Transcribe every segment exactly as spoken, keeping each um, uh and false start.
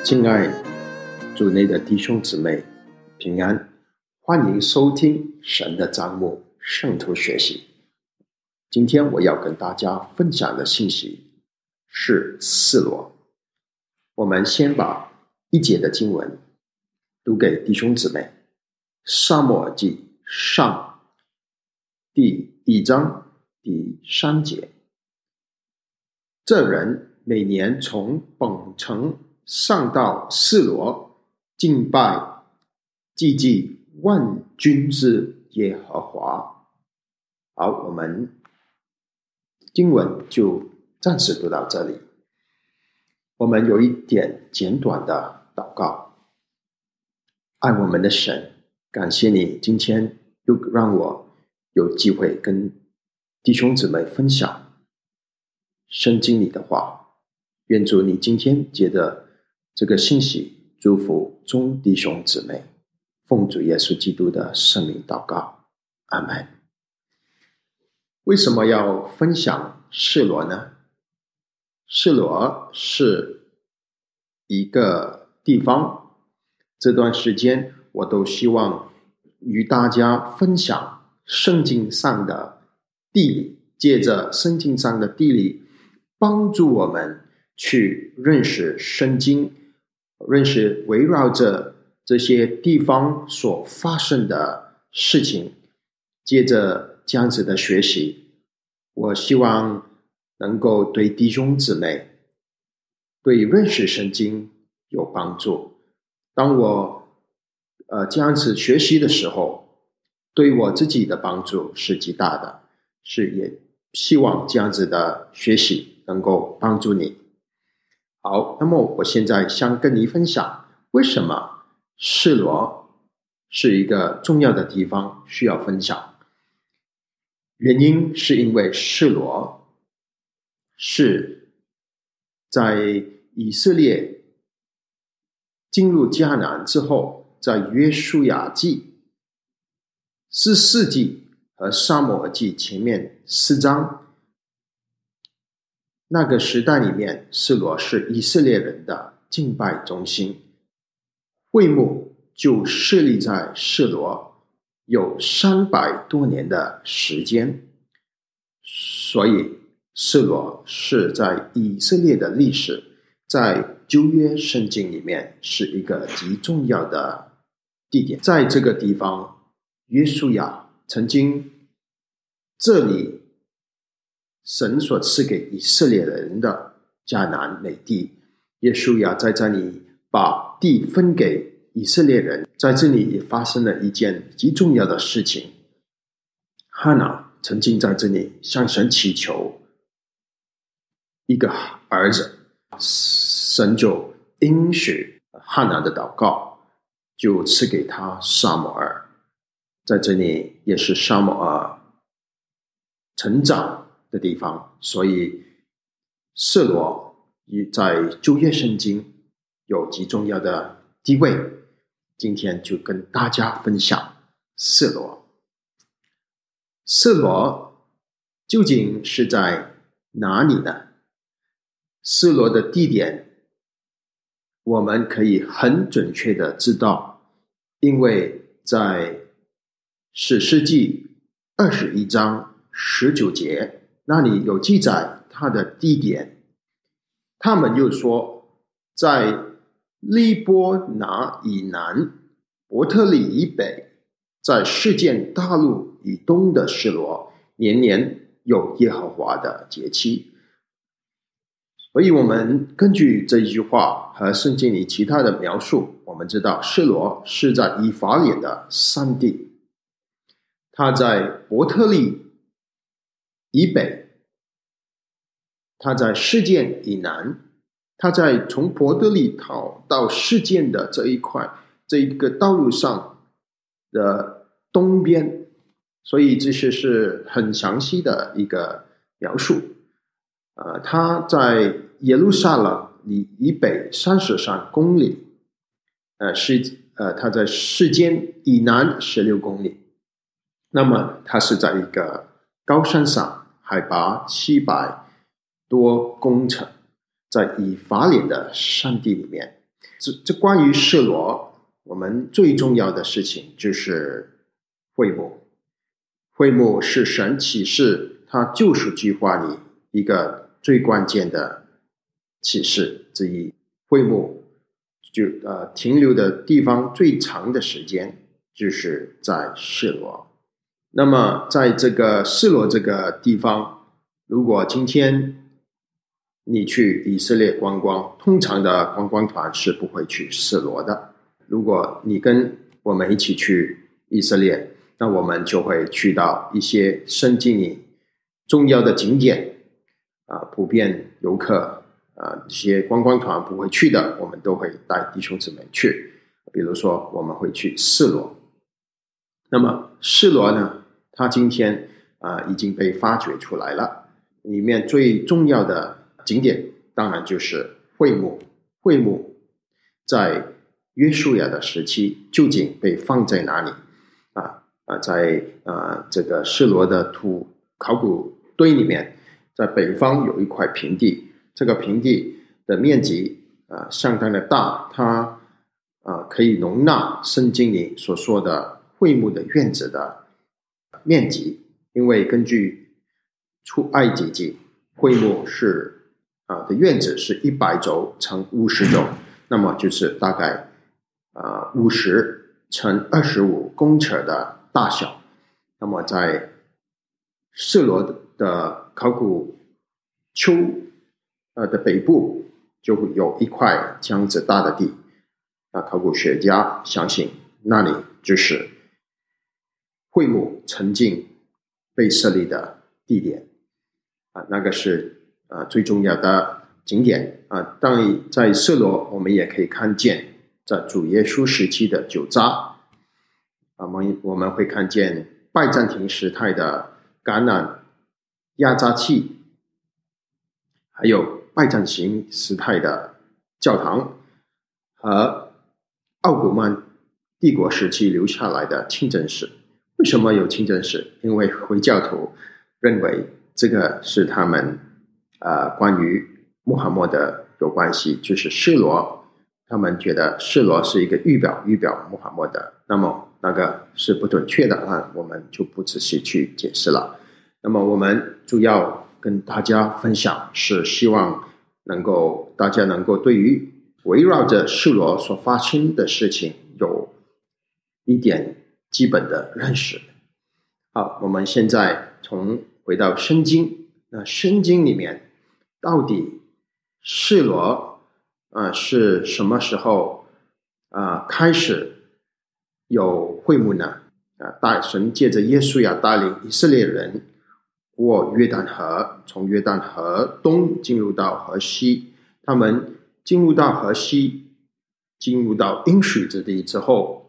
亲爱主内的弟兄姊妹平安，欢迎收听神的帐幕圣徒学习。今天我要跟大家分享的信息是示罗。我们先把一节的经文读给弟兄姊妹。撒母耳记上第一章第三节，这人每年从本城上到示罗敬拜祭祭万军之耶和华。好，我们经文就暂时读到这里。我们有一点简短的祷告。爱我们的神，感谢你今天又让我有机会跟弟兄姊妹分享圣经里的话。愿主你今天借着这个信息祝福众弟兄姊妹，奉主耶稣基督的圣名祷告，阿们。为什么要分享示罗呢？示罗是一个地方，这段时间我都希望与大家分享圣经上的地理，借着圣经上的地理帮助我们去认识圣经，认识围绕着这些地方所发生的事情。借着这样子的学习，我希望能够对弟兄姊妹对认识圣经有帮助。当我呃这样子学习的时候，对我自己的帮助是极大的，是也希望这样子的学习能够帮助你。好，那么我现在想跟你分享，为什么示罗是一个重要的地方需要分享。原因是因为示罗是在以色列进入迦南之后，在约书亚记十四记和撒母耳记前面四章那个时代里面，示罗是以色列人的敬拜中心，会幕就设立在示罗，有三百多年的时间。所以示罗是在以色列的历史，在旧约圣经里面是一个极重要的地点。在这个地方，约书亚曾经这里神所赐给以色列人的迦南美地，约书亚在这里把地分给以色列人。在这里也发生了一件极重要的事情，哈拿曾经在这里向神祈求一个儿子，神就应许哈拿的祷告，就赐给他撒母耳。在这里也是撒母耳成长的地方，所以示罗在旧约圣经有极重要的地位。今天就跟大家分享示罗。示罗究竟是在哪里呢？示罗的地点我们可以很准确的知道，因为在士师记二十一章十九节那里有记载它的地点。他们又说，在利波拿以南，伯特利以北，在世界大陆以东的示罗，年年有耶和华的节期。所以我们根据这一句话和圣经里其他的描述，我们知道示罗是在以法莲的山地，他在伯特利以北，他在示剑以南，他在从伯特利逃到示剑的这一块这一个道路上的东边。所以这些是很详细的一个描述。呃，他在耶路撒冷以北三十三公里，呃，是呃，他在示剑以南十六公里。那么他是在一个高山上，海拔七百多公尺，在以法莲的山地里面。 这这关于示罗，我们最重要的事情就是会幕。会幕是神启示他救赎计划里一个最关键的启示之一。会幕就呃停留的地方最长的时间就是在示罗。那么在这个示罗这个地方，如果今天你去以色列观光，通常的观光团是不会去示罗的。如果你跟我们一起去以色列，那我们就会去到一些圣经里重要的景点啊，普遍游客啊，这些观光团不会去的，我们都会带弟兄姊妹去。比如说我们会去示罗。那么示罗呢，它今天啊已经被发掘出来了，里面最重要的景点当然就是会幕。会幕在约书亚的时期究竟被放在哪里啊？啊，在啊这个示罗的土考古堆里面，在北方有一块平地，这个平地的面积啊相当的大，它啊可以容纳圣经里所说的会幕的院子的面积。因为根据出埃及记，会幕是啊的院子是一百肘乘五十肘，那么就是大概啊五十乘二十五公尺的大小。那么在示罗的考古丘呃的北部就会有一块这样子大的地，那考古学家相信那里就是会幕曾经被设立的地点啊，那个是啊最重要的景点啊。当然在示罗我们也可以看见在主耶稣时期的酒榨啊，我们我们会看见拜占庭时代的橄榄压榨器，还有拜占庭时代的教堂和奥古曼帝国时期留下来的清真寺。为什么有清真寺？因为回教徒认为这个是他们呃关于穆罕默德有关系，就是示罗，他们觉得示罗是一个预表预表穆罕默德，那么那个是不准确的啊，我们就不仔细去解释了。那么我们主要跟大家分享，是希望能够大家能够对于围绕着示罗所发生的事情有一点基本的认识。好，我们现在从回到圣经，那圣经里面到底示罗啊、呃、是什么时候啊、呃、开始有会幕呢？啊，大神借着耶稣亚带领以色列人过约旦河，从约旦河东进入到河西，他们进入到河西，进入到应许之地之后，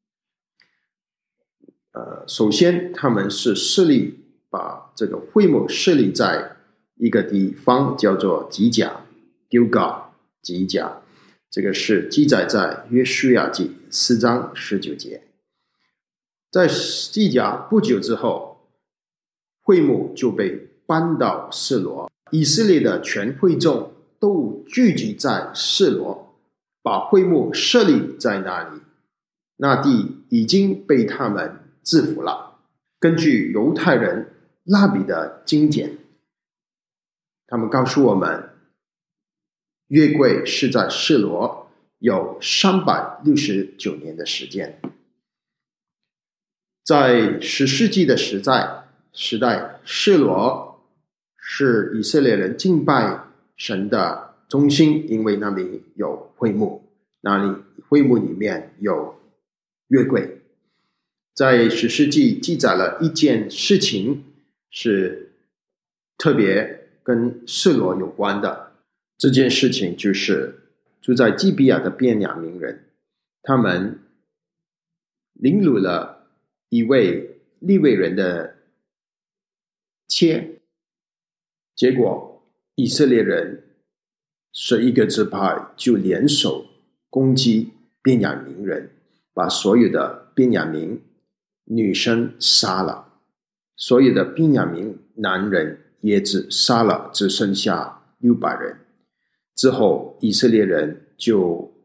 呃，首先他们是设立把这个会幕设立在一个地方叫做吉甲 Gilgal 吉甲，这个是记载在约书亚记四章十九节。在吉甲不久之后，会幕就被搬到示罗，以色列的全会众都聚集在示罗，把会幕设立在那里，那地已经被他们制服了。根据犹太人拉比的经典，他们告诉我们，约柜是在示罗有三百六十九年的时间。在十世纪的时代时代，示罗是以色列人敬拜神的中心，因为那里有会幕，那里会幕里面有约柜。在十世纪记载了一件事情，是特别跟示罗有关的。这件事情就是住在基比亚的便雅悯人，他们凌辱了一位利未人的妾，结果以色列人十一个支派就联手攻击便雅悯人，把所有的便雅悯女生杀了，所有的便雅悯男人也只杀了，只剩下六百人。之后以色列人就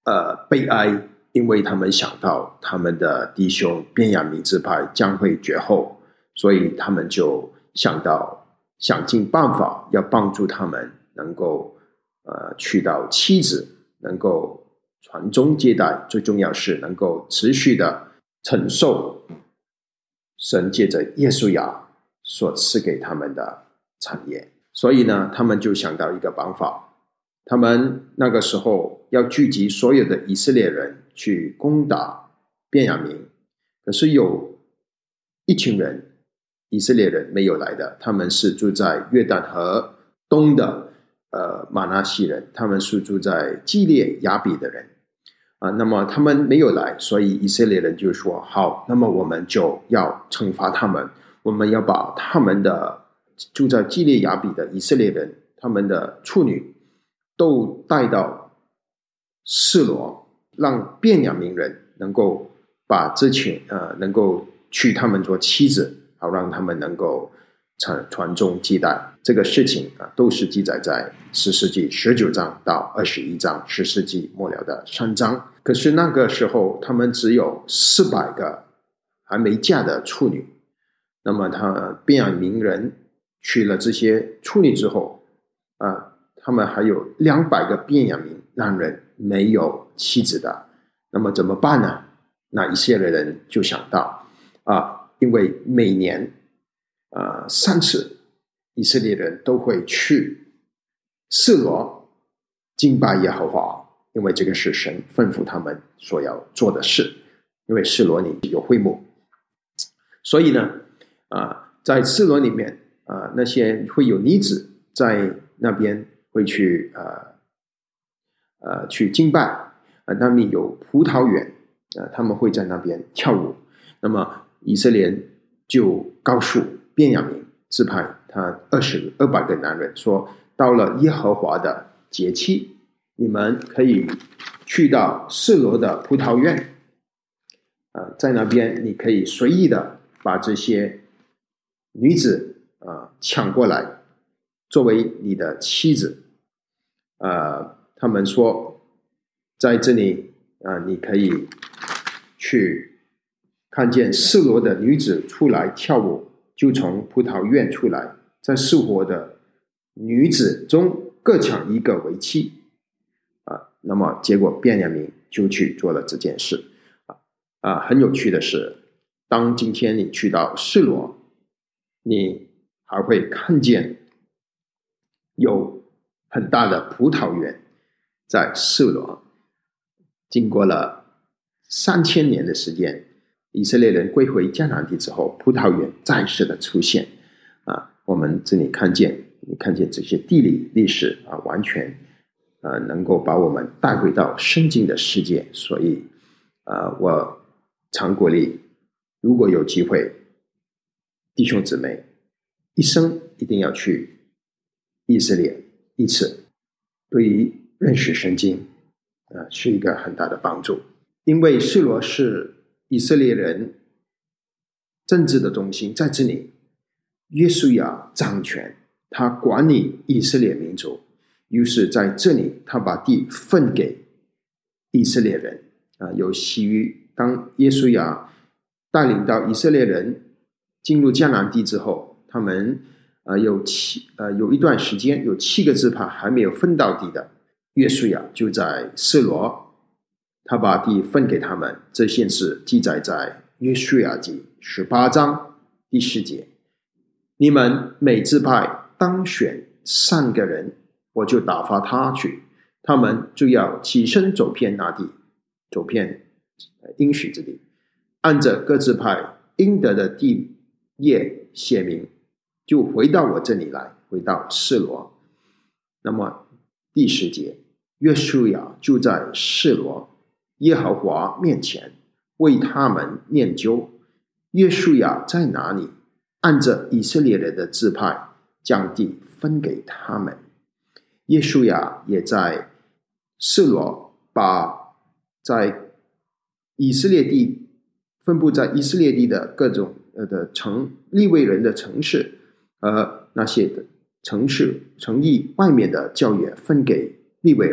呃悲哀，因为他们想到他们的弟兄便雅悯支派将会绝后，所以他们就想到想尽办法要帮助他们能够呃娶到妻子，能够传宗接代，最重要是能够持续的承受神借着耶稣亚所赐给他们的产业。所以呢，他们就想到一个办法，他们那个时候要聚集所有的以色列人去攻打便雅悯，可是有一群人以色列人没有来的，他们是住在约旦河东的呃玛拿西人，他们是住在基列雅比的人啊，那么他们没有来，所以以色列人就说好，那么我们就要惩罚他们，我们要把他们的住在基列雅比的以色列人，他们的处女都带到示罗，让便雅悯人能够把这群呃能够娶他们做妻子，好让他们能够传传宗接代。这个事情啊，都是记载在士师记十九章到二十一章，士师记末了的三章。可是那个时候，他们只有四百个还没嫁的处女。那么他便雅悯人娶了这些处女之后啊，他们还有两百个便雅悯男人没有妻子的，那么怎么办呢？那以色列人就想到啊，因为每年啊三次以色列人都会去示罗敬拜耶和华，因为这个是神吩咐他们所要做的事，因为示罗里有会幕，所以呢啊，在示罗里面啊，那些会有女子在那边会去呃呃去敬拜啊，那里有葡萄园啊，他们会在那边跳舞。那么以色列人就告诉便雅悯支派他二十二百个男人说，到了耶和华的节期，你们可以去到示罗的葡萄园啊，在那边你可以随意的把这些女子啊抢过来作为你的妻子。呃，他们说在这里啊，你可以去看见示罗的女子出来跳舞，就从葡萄园出来，在示罗的女子中各抢一个为妻啊。那么结果便雅悯就去做了这件事啊。啊，很有趣的是，当今天你去到示罗，你还会看见有很大的葡萄园在示罗。经过了三千年的时间，以色列人归回迦南地之后，葡萄园再次的出现啊。我们这里看见，你看见这些地理历史啊，完全呃能够把我们带回到圣经的世界。所以啊，我常鼓励，如果有机会，弟兄姊妹一生一定要去以色列一次，对于认识圣经呃，是一个很大的帮助。因为示罗是以色列人政治的中心，在这里约书亚掌权，他管理以色列民族，于是在这里他把地分给以色列人啊，有西于当约书亚带领到以色列人进入迦南地之后，他们呃有七呃有一段时间有七个支派还没有分到地的，约书亚就在示罗，他把地分给他们。这件事记载在约书亚记十八章第十节，你们每支派当选三个人，我就打发他去，他们就要起身走遍那地，走遍应许之地，按着各支派应得的地业写明，就回到我这里来，回到示罗。那么第十节，约书亚就在示罗耶和华面前为他们念究。约书亚在哪里，按着以色列人的支派将地分给他们。约书亚也在示罗把在以色列地分布在以色列地的各种的城利未人的城市，而那些的城市城邑外面的教也分给利未人，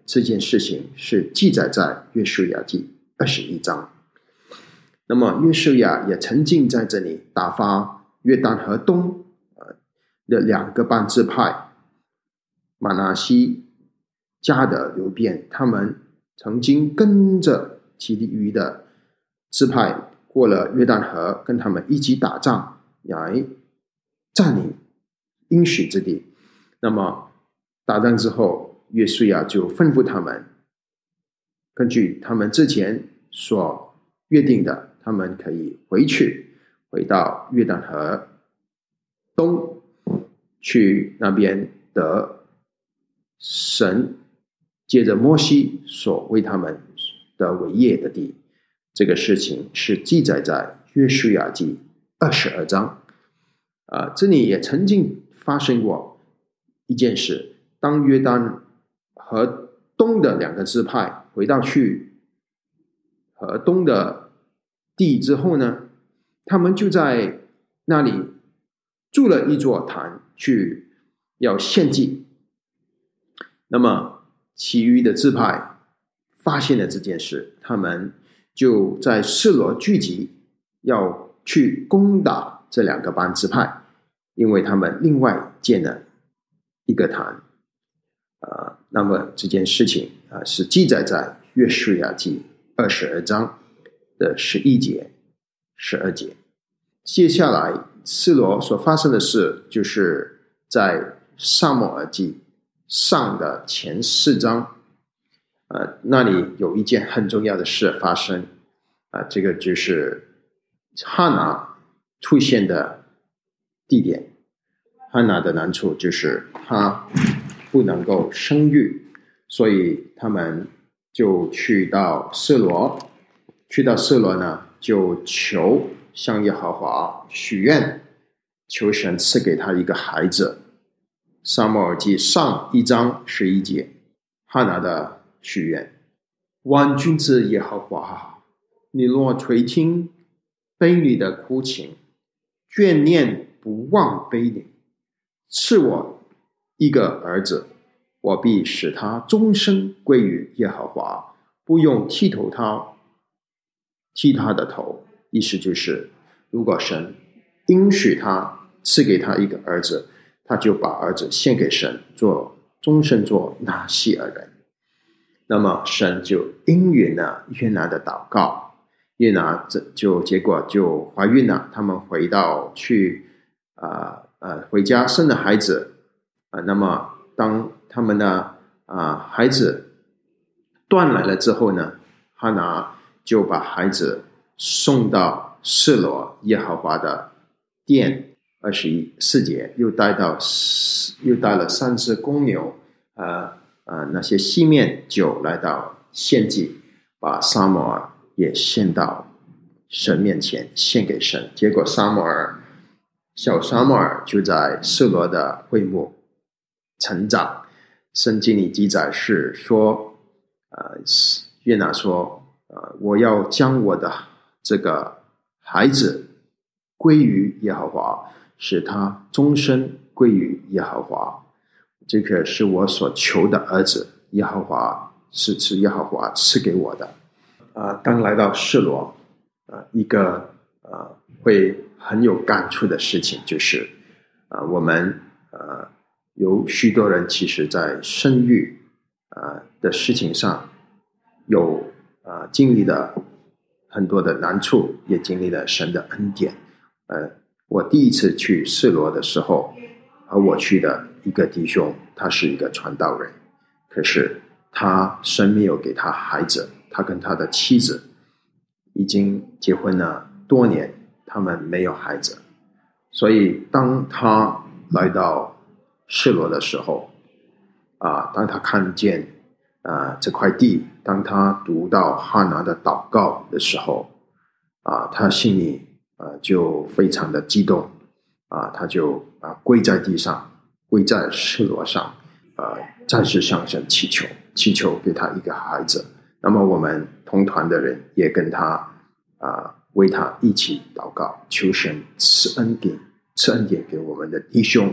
这件事情是记载在约书亚记二十一章。那么约书亚也曾经在这里打发约旦河东的两个半支派，马拿西、迦得、流便，他们曾经跟着其余的支派过了约旦河，跟他们一起打仗来占领应许之地。那么打仗之后，约书亚就吩咐他们，根据他们之前所约定的，他们可以回去，回到约旦河东，去那边得神借着摩西所为他们的伟业的地。这个事情是记载在约书亚记二十二章。啊，这里也曾经发生过一件事，当约旦河东的两个支派回到去河东的地之后呢，他们就在那里筑了一座坛去要献祭。那么其余的支派发现了这件事，他们就在示罗聚集，要去攻打这两个班支派，因为他们另外建了一个坛。呃、那么这件事情、呃、是记载在约书亚记二十二章的十一节、十二节。接下来示罗所发生的事，就是在撒母耳记上的前四章，呃，那里有一件很重要的事发生，啊、呃，这个就是哈拿出现的地点。哈拿的难处就是她不能够生育，所以他们就去到示罗，去到示罗呢，就求向耶和华许愿，求神赐给他一个孩子。撒母耳记上一章十一节，哈拿的许愿：万军之耶和华，你若垂听卑女的哭情，眷念不忘卑女，赐我一个儿子，我必使他终身归于耶和华，不用剃头刀剃他的头。意思就是，如果神应许他赐给他一个儿子，他就把儿子献给神，做终身做拿细耳人。那么神就应允了约拿的祷告，约拿就结果就怀孕了，他们回到去呃呃回家生了孩子。呃、那么当他们的、呃、孩子断来了之后呢，哈拿就把孩子送到示罗耶和华的殿。二十一四节又带到又带了三只公牛，呃呃那些细面酒来到献祭，把撒母耳也献到神面前献给神。结果撒母耳小撒母耳就在示罗的会幕成长。圣经里记载是说，呃约拿说，呃我要将我的这个孩子归于耶和华，使他终身归于耶和华。这个是我所求的儿子，耶和华是赐耶和华赐给我的。啊、呃，当来到示罗，呃，一个呃会很有感触的事情就是，啊、呃，我们呃有许多人其实在生育呃的事情上有呃经历了很多的难处，也经历了神的恩典。呃，我第一次去示罗的时候，和我去的一个弟兄，他是一个传道人，可是他神没有给他孩子，他跟他的妻子已经结婚了多年，他们没有孩子。所以当他来到示罗的时候，啊，当他看见啊这块地，当他读到哈拿的祷告的时候，啊，他心里啊就非常的激动，啊，他就啊跪在地上，跪在示罗上，啊，暂时向神祈求，祈求给他一个孩子。那么我们同团的人也跟他啊为他一起祷告，求神赐恩典，赐恩典给我们的弟兄，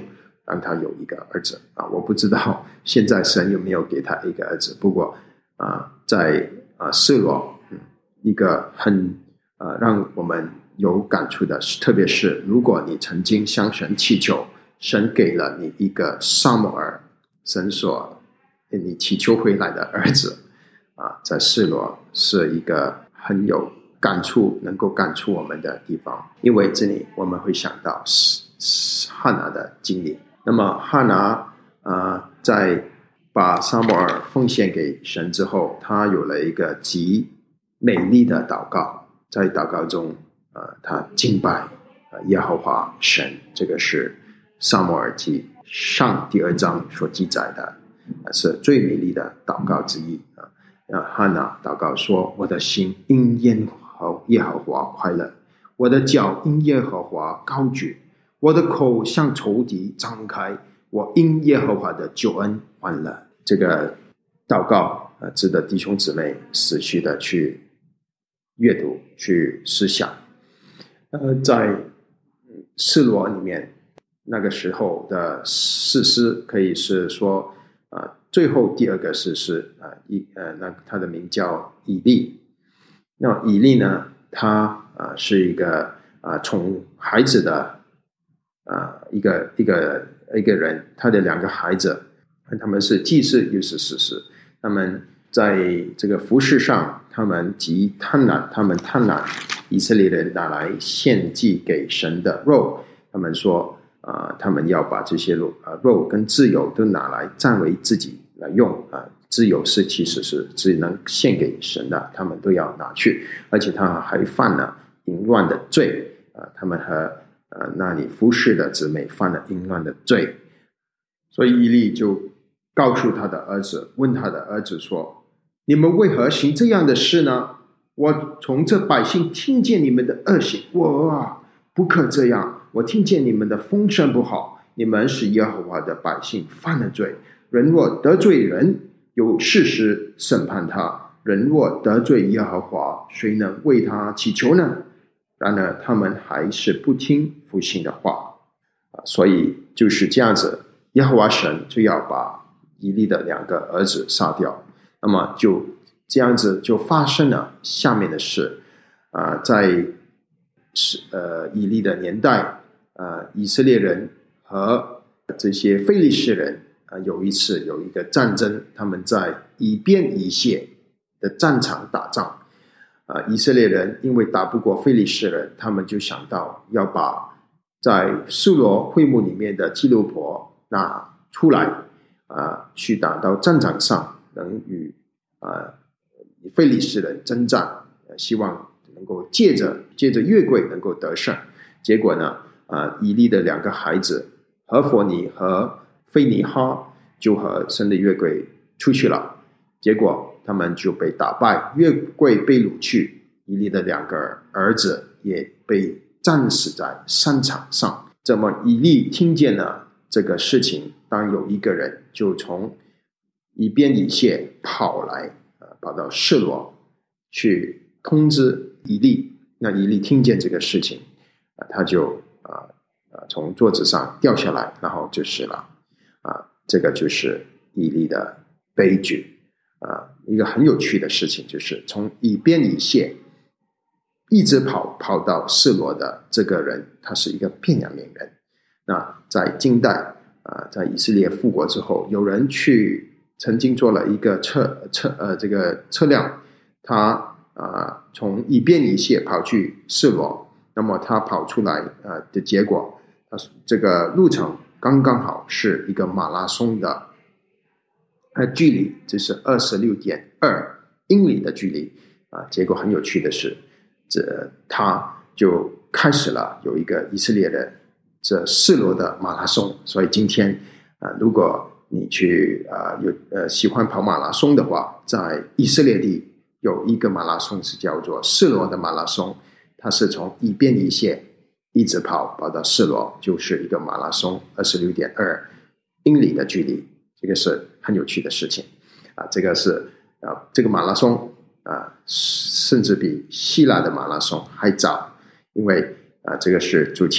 让他有一个儿子啊。我不知道现在神有没有给他一个儿子，不过啊，在啊示罗、嗯、一个很呃让我们有感触的，特别是如果你曾经向神祈求，神给了你一个撒母耳，神所你祈求回来的儿子啊，在示罗是一个很有感触能够感触我们的地方，因为这里我们会想到哈拿的经历。那么哈拿呃，在把撒母耳奉献给神之后，他有了一个极美丽的祷告，在祷告中呃，他敬拜呃耶和华神，这个是撒母耳记上第二章所记载的，是最美丽的祷告之一啊。哈拿祷告说：我的心因耶和华快乐，我的脚因耶和华高举，我的口向仇敌张开，我因耶和华的救恩欢乐。这个祷告呃，值得弟兄姊妹持续的去阅读去思想。呃，在示罗里面那个时候的士师可以是说呃，最后第二个士师呃，以呃，那他的名叫以利。那以利呢，他呃是一个呃宠孩子的呃一个一个一个人，他的两个孩子，他们是祭司又是士师，他们在这个服事上，他们极贪婪，他们贪婪以色列人拿来献祭给神的肉，他们说呃，他们要把这些肉呃肉跟自由都拿来占为自己来用啊、呃，自由是其实是只能献给神的，他们都要拿去，而且他还犯了淫乱的罪啊、呃，他们和呃那里服侍的姊妹犯了淫乱的罪，所以以利就告诉他的儿子，问他的儿子说：你们为何行这样的事呢？我从这百姓听见你们的恶行，哇，不可这样！我听见你们的风声不好，你们是耶和华的百姓，犯了罪。人若得罪人，有事实审判他；人若得罪耶和华，谁能为他祈求呢？然而他们还是不听父亲的话，所以就是这样子，耶和华神就要把以利的两个儿子杀掉。那么就这样子就发生了下面的事啊、呃，在呃以利的年代，呃以色列人和这些非利士人啊、呃、有一次有一个战争，他们在以便以谢的战场打仗啊、呃，以色列人因为打不过非利士人，他们就想到要把在示罗会幕里面的基路伯拿出来啊、呃，去打到战场上，能与啊非利士人征战，希望能够借着借着约柜能够得胜。结果呢，啊以利的两个孩子何弗尼和菲尼哈就和神的约柜出去了，结果他们就被打败，约柜被掳去，以利的两个儿子也被战死在山场上。这么以利听见了这个事情，当有一个人就从以便以谢跑来，呃，跑到示罗去通知以利。那以利听见这个事情，呃、他就啊、呃、从桌子上掉下来，然后就死了。啊、呃，这个就是以利的悲剧。啊、呃，一个很有趣的事情就是从以便以谢一直跑跑到示罗的这个人，他是一个便雅悯人。那在近代啊、呃，在以色列复国之后，有人去曾经做了一个测测呃这个测量，他啊、呃、从以便以谢跑去示罗，那么他跑出来呃的结果，他这个路程刚刚好是一个马拉松的呃距离，这是二十六点二英里的距离啊、呃。结果很有趣的是，这他就开始了有一个以色列的这示罗的马拉松。所以今天啊、呃，如果你去啊、呃、有呃喜欢跑马拉松的话，在以色列地有一个马拉松是叫做示罗的马拉松，它是从以便以谢一直跑跑到示罗，就是一个马拉松，二十六点二英里的距离。这个是很有趣的事情啊！这个是啊，这个马拉松啊，甚至比希腊的马拉松还早，因为啊，这个是主前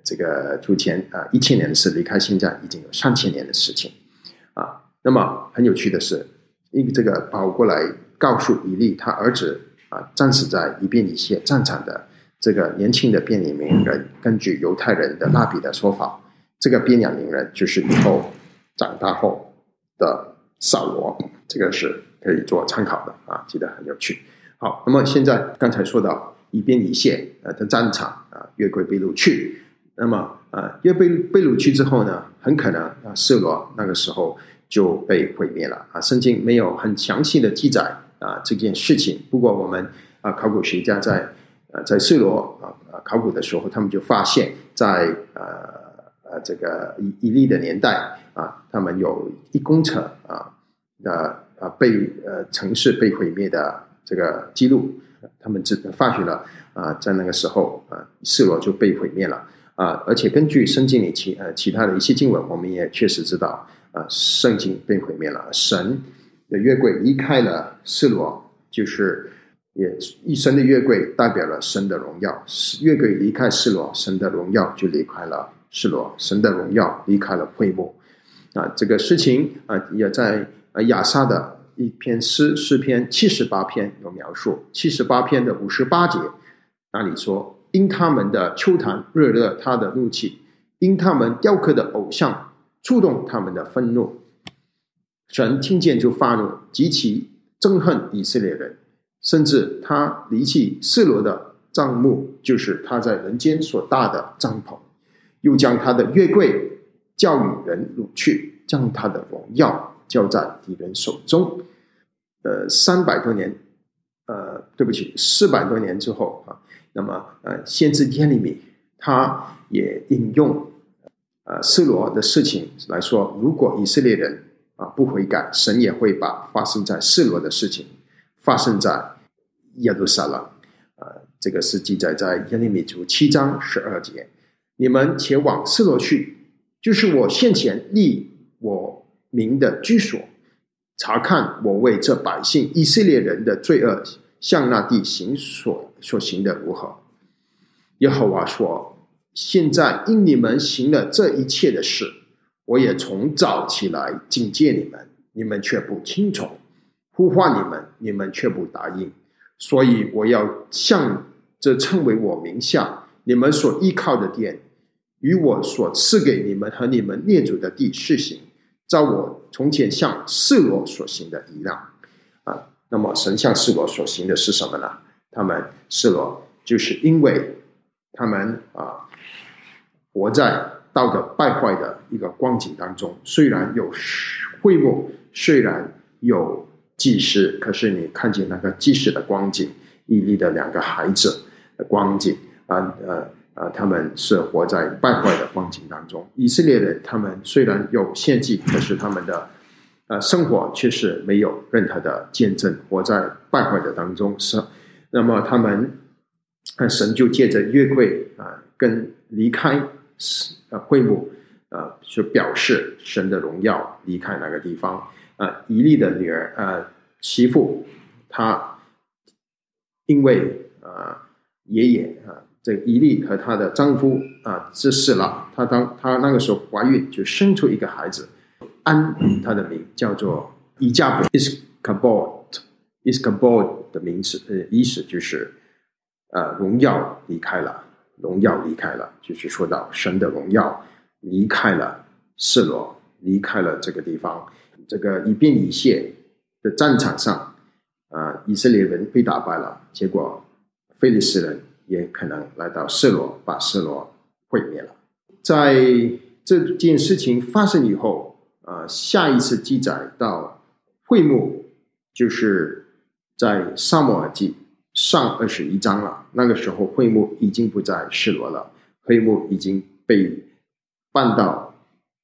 这个主前啊一千年的事，离开现在已经有三千年的事情啊。那么很有趣的是，因为这个跑过来告诉以利他儿子啊战死在以便以谢战场的这个年轻的便雅悯人，根据犹太人的拉比的说法，这个便雅悯人就是以后长大后的扫罗，这个是可以做参考的啊，记得很有趣。好，那么现在刚才说到以便以谢呃的战场啊，约柜被掳去，那么呃约被被掳去之后呢，很可能啊示罗那个时候就被毁灭了啊。圣经没有很详细的记载啊这件事情，不过我们啊考古学家在呃在示罗啊考古的时候，他们就发现在呃呃这个以以利的年代啊，他们有一公尺啊的啊被呃城市被毁灭的这个记录，他们只发觉了啊，在那个时候啊，示罗就被毁灭了啊。而且根据圣经里其呃其他的一些经文，我们也确实知道啊，圣经被毁灭了，神的约柜离开了示罗，就是也一神的约柜代表了神的荣耀，约柜离开示罗，神的荣耀就离开了示罗，神的荣耀离开了会幕啊。这个事情啊，也在亚萨的一篇诗，诗篇七十八篇有描述，七十八篇的五十八节，那里说：因他们的秋坛热热他的怒气，因他们雕刻的偶像触动他们的愤怒。神听见就发怒，极其憎恨以色列人，甚至他离弃示罗的帐幕，就是他在人间所搭的帐篷，又将他的约柜交与人掳去，将他的荣耀交在敌人手中。呃，三百多年，呃，对不起，四百多年之后啊，那么呃，先知耶利米他也引用呃示罗的事情来说，如果以色列人啊不悔改，神也会把发生在示罗的事情发生在耶路撒冷。呃，这个是记载在耶利米书七章十二节。你们且往示罗去，就是我现前立我名的居所，查看我为这百姓以色列人的罪恶向那地行所所行的如何。耶和华说：现在因你们行了这一切的事，我也从早起来警戒你们，你们却不听从，呼唤你们，你们却不答应。所以我要向这称为我名下你们所依靠的殿，与我所赐给你们和你们列祖的地施行，照我从前向示罗所行的一样啊。那么神向示罗所行的是什么呢？他们示罗就是因为他们啊活在道德败坏的一个光景当中，虽然有会幕，虽然有祭司，可是你看见那个祭司的光景，以利的两个孩子的光景啊呃呃，他们是活在败坏的光景当中。以色列人他们虽然有献祭，可是他们的呃生活却是没有任何的见证，活在败坏的当中。是，那么他们神就借着约柜啊、呃，跟离开呃会幕呃，就表示神的荣耀离开那个地方啊、呃。以利的女儿呃媳妇，她因为呃爷爷啊。呃这个以利和她的丈夫啊知识了，她当她那个时候怀孕，就生出一个孩子，安她的名叫做以加伯 Iskabod Iskabod 的名字呃意思就是呃荣耀离开了，荣耀离开了，就是说到神的荣耀离开了示罗，离开了这个地方。这个以便以谢的战场上啊、呃，以色列人被打败了，结果非利士人也可能来到示罗，把示罗毁灭了。在这件事情发生以后，呃，下一次记载到会幕，就是在撒母耳记上二十一章了。那个时候会幕已经不在示罗了，会幕已经被搬到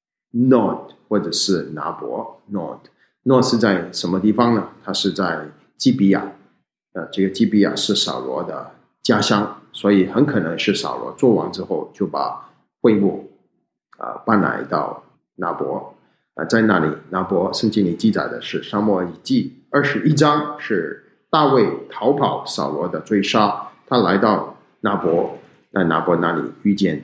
Nod 或者是拿伯 Nod。Nod 是在什么地方呢？它是在基比亚，呃，这个基比亚是扫罗的家乡，所以很可能是扫罗做王之后就把会幕啊、呃、搬来到拿伯啊、呃，在那里拿伯圣经里记载的是撒母耳记二十一章，是大卫逃跑扫罗的追杀，他来到拿伯，在拿伯那里遇见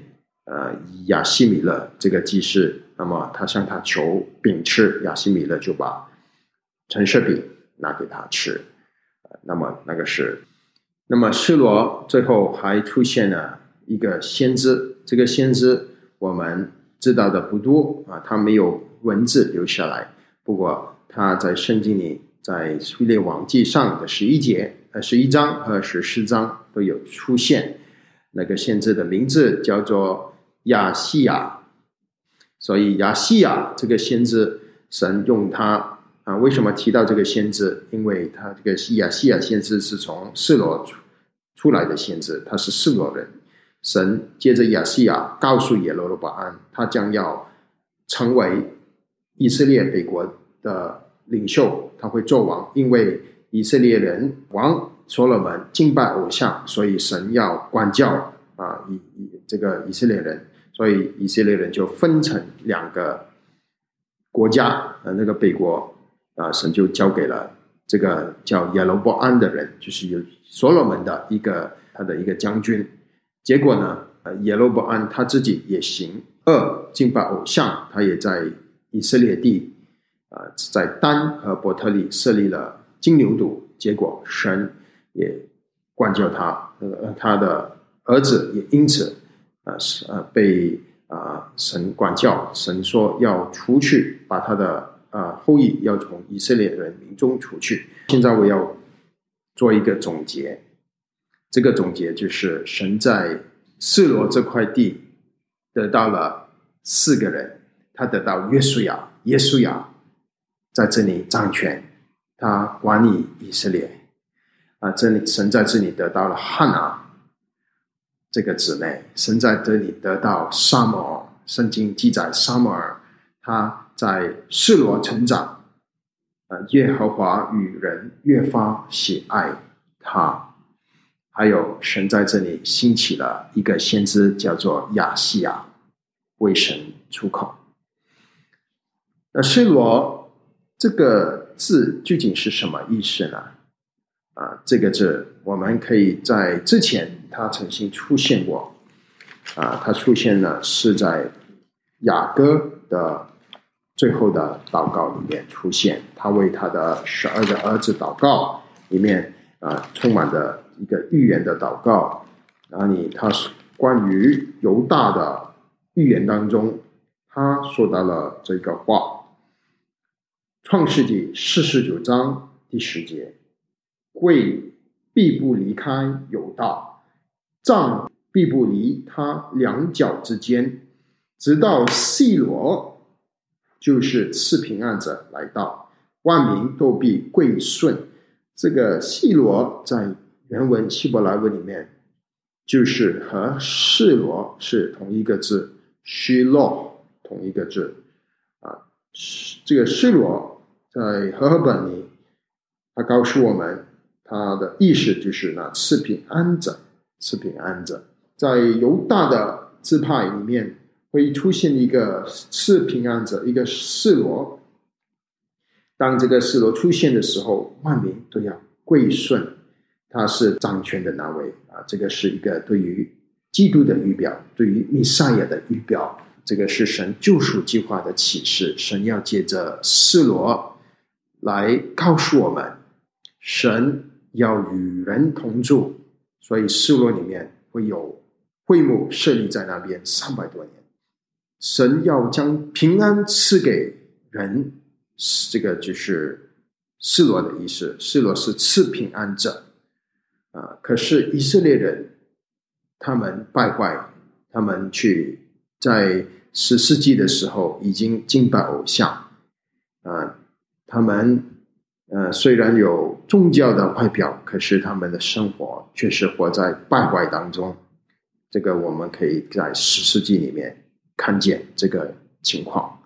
呃亚西米勒这个祭司，那么他向他求饼吃，亚西米勒就把陈设饼拿给他吃，呃、那么那个是，那么示罗最后还出现了一个先知，这个先知我们知道的不多啊，他没有文字留下来，不过他在圣经里，在列王记上的十一节、呃十一章和十四章都有出现。那个先知的名字叫做亚西亚，所以亚西亚这个先知，神用他啊，为什么提到这个先知？因为他这个亚西亚先知是从示罗出出来的先知，他是示罗人。神接着亚西亚告诉耶罗波安，他将要成为以色列北国的领袖，他会做王，因为以色列人王所罗门敬拜偶像，所以神要管教啊以以这个以色列人，所以以色列人就分成两个国家，呃，那个北国啊，神就交给了这个叫耶罗波安的人，就是有所罗门的一个他的一个将军。结果呢，耶罗波安他自己也行恶，敬拜偶像，他也在以色列地呃，在丹和伯特利设立了金牛犊，结果神也管教他，呃，他的儿子也因此呃呃被呃神管教，神说要除去，把他的呃后裔要从以色列人民中除去。现在我要做一个总结，这个总结就是神在示罗这块地得到了四个人，他得到约书亚，耶稣亚在这里掌权，他管理以色列啊，这里神在这里得到了哈拿这个姊妹，神在这里得到撒母耳，圣经记载撒母耳他在示罗成长，啊，耶和华与人越发喜爱他。还有神在这里兴起了一个先知，叫做亚西亚，为神出口。那示罗这个字究竟是什么意思呢？啊，这个字我们可以在之前它曾经出现过，啊，它出现呢是在雅各的最后的祷告里面出现，他为他的十二个儿子祷告，里面啊充满着一个预言的祷告，然后你他关于犹大的预言当中，他说到了这个话。创世纪四十九章第十节，贵必不离开犹大，杖必不离他两脚之间，直到细罗，就是赐平安者来到，万民都必归顺。这个细罗在原文希伯来文里面就是和示罗是同一个字，希洛同一个字啊。这个示罗在和合本里，他告诉我们，他的意思就是那赐平安者，赐平安者。在犹大的支派里面，会出现一个赐平安者，一个示罗。当这个示罗出现的时候，万民都要归顺，他是掌权的那位啊。这个是一个对于基督的预表，对于弥赛亚的预表。这个是神救赎计划的启示，神要借着示罗来告诉我们，神要与人同住，所以示罗里面会有会幕设立在那边三百多年，神要将平安赐给人，这个就是示罗的意思，示罗是赐平安者啊。可是以色列人他们败坏，他们去在十世纪的时候已经敬拜偶像啊，他们呃虽然有宗教的外表，可是他们的生活却是活在败坏当中。这个我们可以在十世纪里面看见这个情况。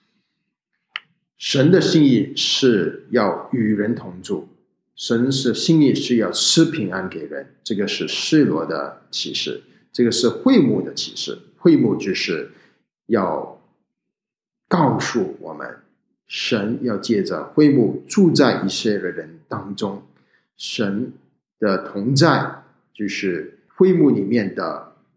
神的心意是要与人同住，神的心意是要赐平安给人，这个是示罗的启示，这个是会幕的启示。会幕就是要告诉我们，神要借着会幕住在以色列人当中，神的同在就是会幕里面的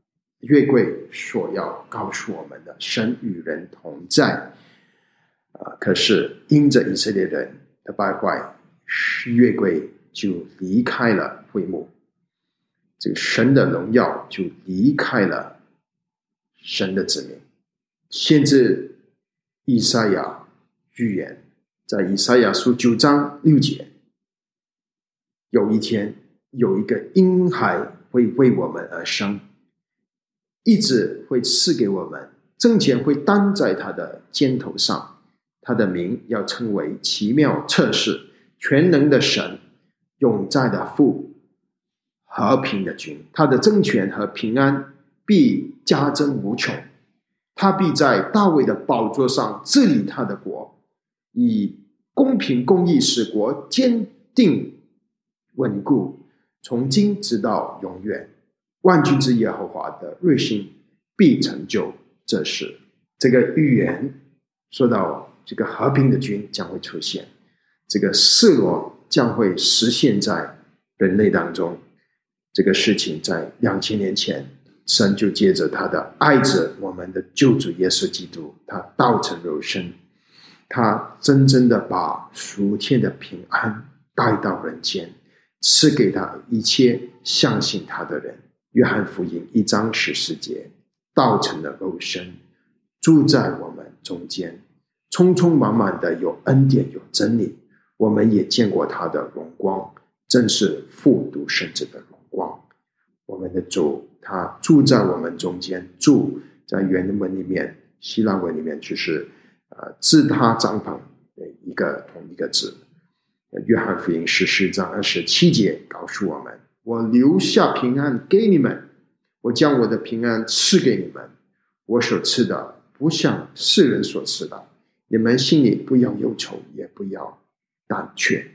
约柜所要告诉我们的，神与人同在。呃、可是因着以色列人的败坏，约柜就离开了会幕，这个神的荣耀就离开了神的子民。先知以赛亚预言，在以赛亚书九章六节，有一天有一个婴孩会为我们而生，一直会赐给我们，政权会担在他的肩头上，他的名要称为奇妙策士，全能的神，永在的父，和平的君。他的政权和平安必加增无穷，他必在大卫的宝座上治理他的国，以公平公义使国坚定稳固，从今直到永远。万军之耶和华的瑞心必成就这事。这个预言说到这个和平的君将会出现，这个示罗将会实现在人类当中。这个事情在两千年前，神就借着他的爱子，我们的救主耶稣基督，他道成肉身，他真正的把属天的平安带到人间，赐给他一切相信他的人。约翰福音一章十四节，道成了肉身，住在我们中间，匆匆忙忙的有恩典有真理，我们也见过他的荣光，正是父独生子的荣光。我们的主他住在我们中间，住在原文里面，希腊文里面就是呃自他帐篷的一个同一个字。约翰福音十四章二十七节告诉我们，我留下平安给你们，我将我的平安赐给你们，我所赐的不像世人所赐的，你们心里不要忧愁，也不要胆怯。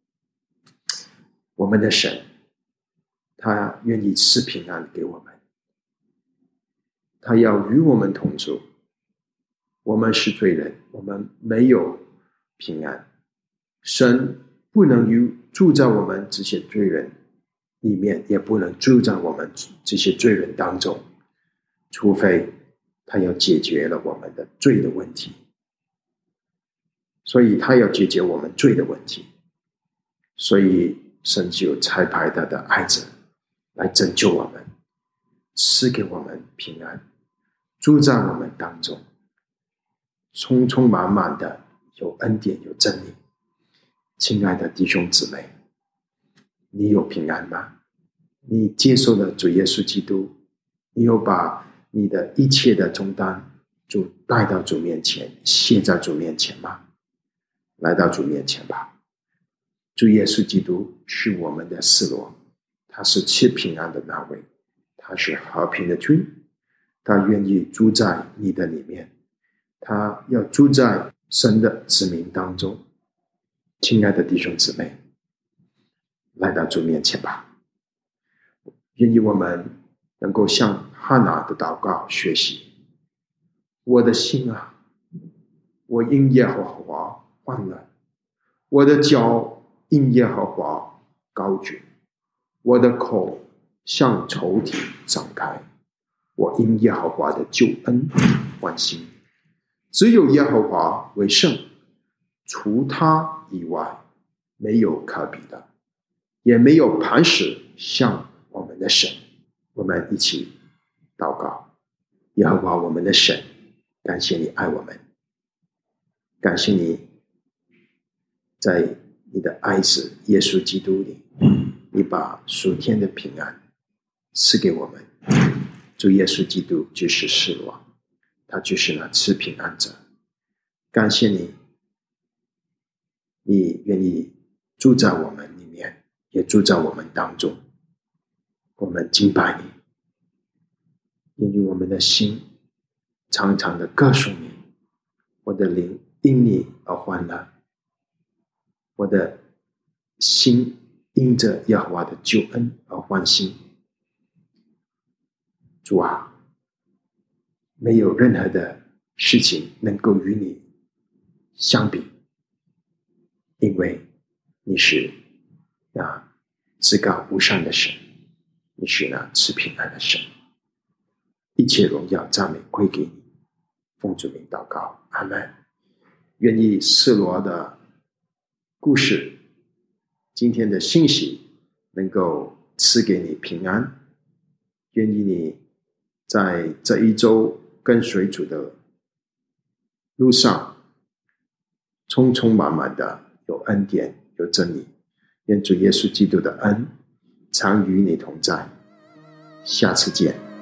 我们的神他愿意赐平安给我们，他要与我们同住。我们是罪人，我们没有平安，神不能与住在我们这些罪人里面，也不能住在我们这些罪人当中，除非他要解决了我们的罪的问题。所以他要解决我们罪的问题，所以神就差派他的爱子来拯救我们，赐给我们平安，住在我们当中，匆匆忙忙的有恩典有真理。亲爱的弟兄姊妹，你有平安吗？你接受了主耶稣基督，你有把你的一切的重担就带到主面前，卸在主面前吗？来到主面前吧。主耶稣基督是我们的示罗，他是赐平安的那位，他是和平的君，他愿意住在你的里面，他要住在神的子民当中。亲爱的弟兄姊妹，来到主面前吧。愿意我们能够向哈拿的祷告学习。我的心啊，我因耶和华欢乐，我的脚因耶和华高举，我的口向仇敌张开，我因耶和华的救恩欢心。只有耶和华为圣，除他以外没有可比的，也没有磐石像我们的神。我们一起祷告。耶和华我们的神，感谢你爱我们，感谢你在你的爱子耶稣基督里，你把属天的平安赐给我们。主耶稣基督就是示罗，他就是那赐平安者。感谢你，你愿意住在我们里面，也住在我们当中。我们敬拜你，因为我们的心常常的歌颂你，我的灵因你而欢乐，我的心因着耶和华的救恩而欢欣。主啊，没有任何的事情能够与你相比，因为你是那至高无上的神，你是那赐平安的神。 一切荣耀赞美归给你。奉主名祷告，阿们。愿意示罗的故事，今天的信息能够赐给你平安。愿意你在这一周跟随主的路上，充充满满的有恩典，有真理。愿主耶稣基督的恩常与你同在。下次见。